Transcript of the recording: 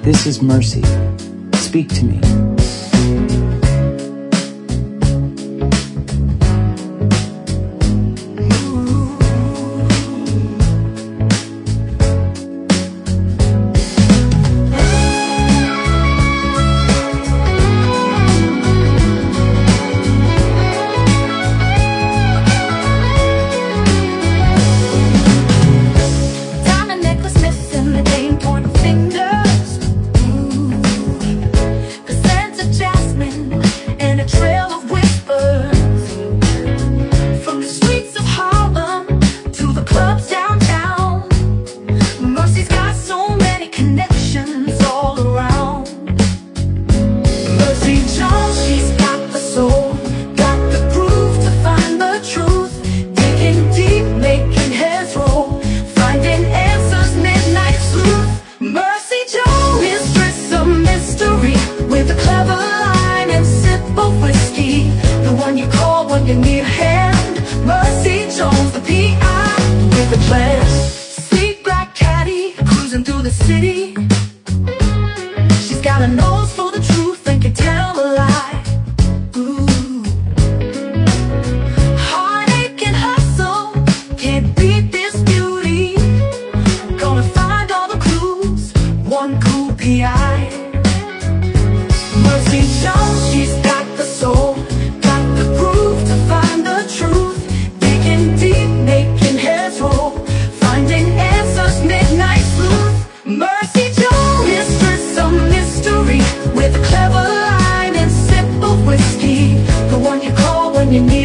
This is Mercy. Speak to me. You need a hand, Mercy Jones, the P.I. with a plan. Sleek black caddy, cruising through the city. She's got a nose for the truth and can tell a lie. Ooh. Heartache and hustle can't beat this beauty. Gonna find all the clues, one cool P.I. Mercy Jones, she's got the soul, got the groove to find the truth. Digging deep, making heads roll, finding answers, midnight sleuth. Mercy Jones, mistress of mystery, with a clever line and sip of whiskey. The one you call when you need